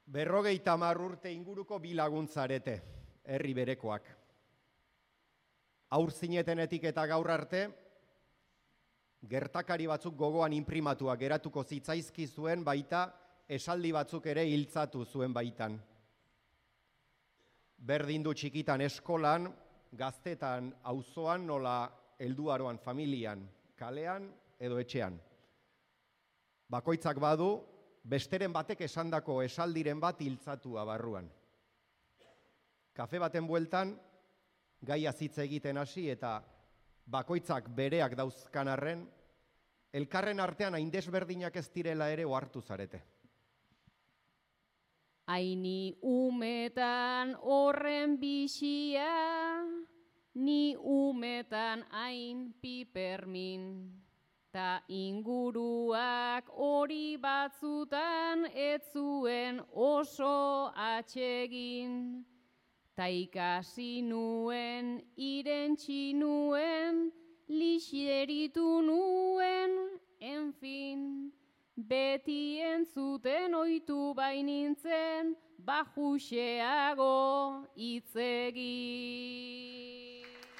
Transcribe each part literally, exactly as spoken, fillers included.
Berrogeita hamar urte inguruko bi laguntzarete, herri berekoak. Aur zinetenetik eta gaur arte, gertakari batzuk gogoan inprimatua geratuko zitzaizki zuen baita, esaldi batzuk ere hiltzatu zuen baitan. Berdin du txikitan eskolan, gaztetan auzoan nola helduaroan familian, kalean edo etxean. Bakoitzak badu, besteren batek esandako esaldiren bat hiltzatua barruan. Kafe baten bueltan, gaia hitz egiten hasi eta bakoitzak bereak dauzkan arren, elkarren artean hain desberdinak ez direla ere ohartu zarete. Haini umetan horren bixia, ni umetan hain pipermin. Ta inguruak hori batzutan ez zuen oso atsegin. Ta ikasi nuen, irentsi nuen, lixeritu nuen, enfin. Beti entzuten ohitu bainintzen, bajuxeago hitzegin.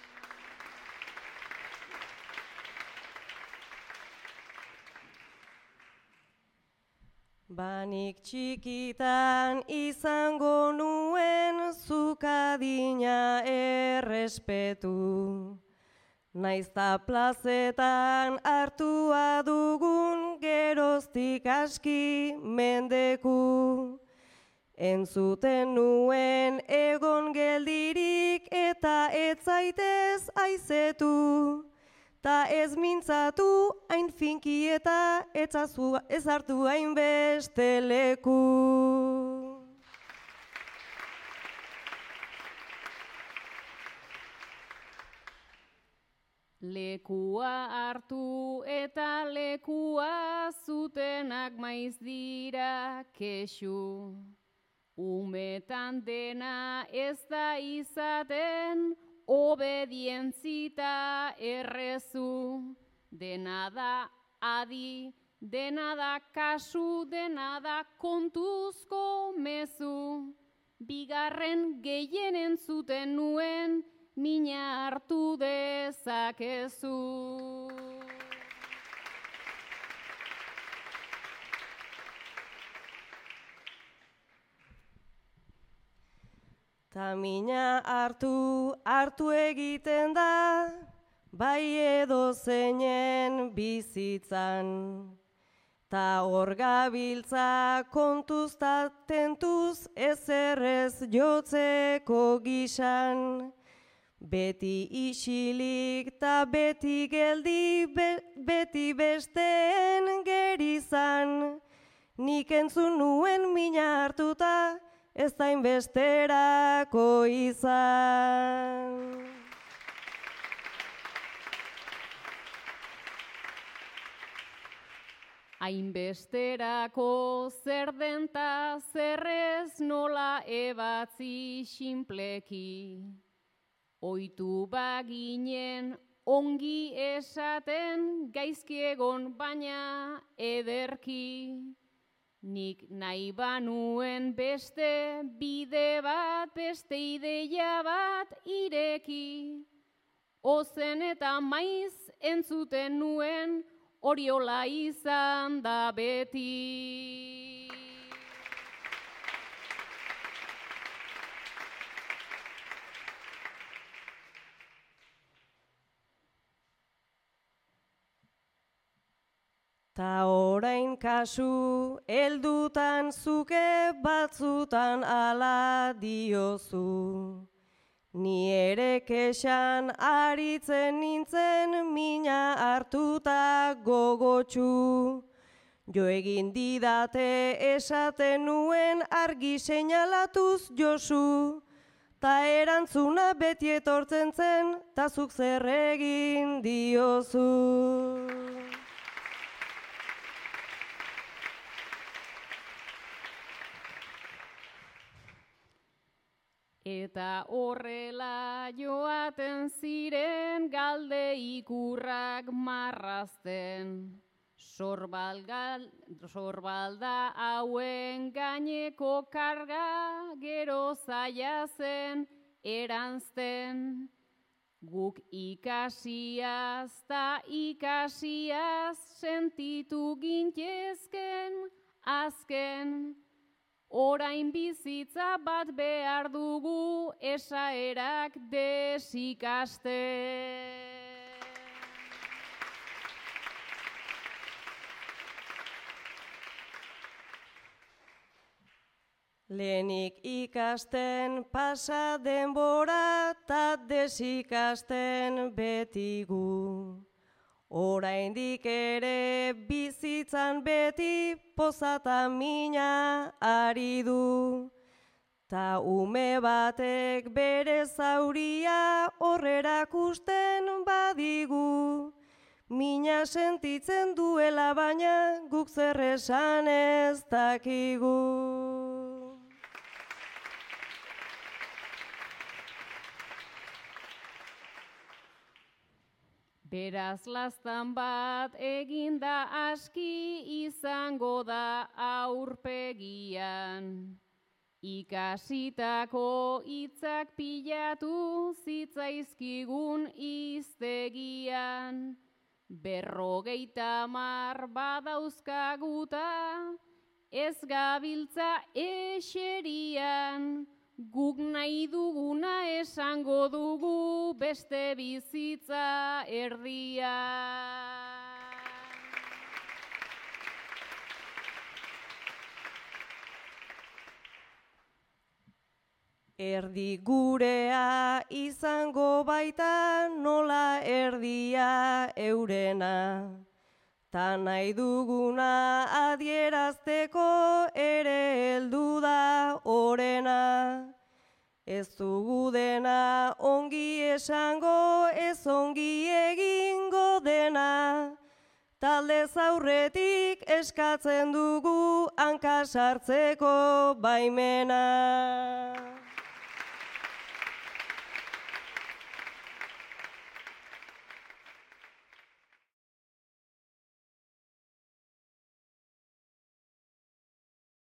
Banik txikitan izango nuen zukadina errespetu. Naizta plazetan hartua dugun geroztik aski mendeku. Entzuten nuen egon geldirik eta ez zaitez aizetu. Ta ez mintzatu hain finki eta ez hartu hainbeste leku. Lekua hartu eta lekua zutenak maiz dira kexu. Umetan dena ez da izaten, obedientzita errezu, dena da adi, dena da kasu, dena da kontuzko mezu. Bigarren gehien entzuten nuen, mina hartu dezakezu. Ta mina hartu, hartu egiten da, bai edo zeinen bizitzan. Ta hor gabiltza kontuz ta tentuz ezerrez jotzeko gisan. Beti isilik ta beti geldi, be, beti besteen gerizan. Nik entzun nuen mina hartuta, ez da inbesterako izan. Hainbesterako zer denta zerrez nola ebatzi sinpleki. Oitu baginen ongi esaten gaizki egon baina ederki. Nik nahi banuen beste bide bat, beste ideia bat ireki. Ozen eta maiz entzuten nuen, horiola izan da beti. Ta orain kasu, heldutan zuke batzutan ala diozu. Ni ere kexan aritzen nintzen mina hartuta gogotsu. Jo egin didate esaten nuen argi seinalatuz Josu. Ta erantzuna beti etortzen zen, ta zuk zer egin diozu. Eta horrela joaten ziren galde ikurrak marrazten. Sorbalda hauen gain gaineko karga gero zaila zen eranzten. Guk ikasiaz ta ikasiaz sentitu gintezken azken. Orain bizitza bat behar dugu esaerak desikaste. Lehenik ikasten pasa denbora ta desikasten betigu. Oraindik ere bizitzan beti pozata mina ari du. Ta ume batek bere zauria horrerakusten badigu. Mina sentitzen duela baina guk zer esan ez dakigu. Beraz laztan bat eginda aski izango da aurpegian. Ikasitako hitzak pilatu zitzaizkigun hiztegian. Berrogeita hamar badauzkaguta ez gabiltza eserian. Guk nahi duguna esango dugu beste bizitza erdia. Erdi gurea izango baita nola erdia eurena. Ta nahi duguna adierazteko ere heldu da orena. Ez dugu dena ongi esango, ez ongi egingo dena. Taldez aurretik eskatzen dugu hanka sartzeko baimena.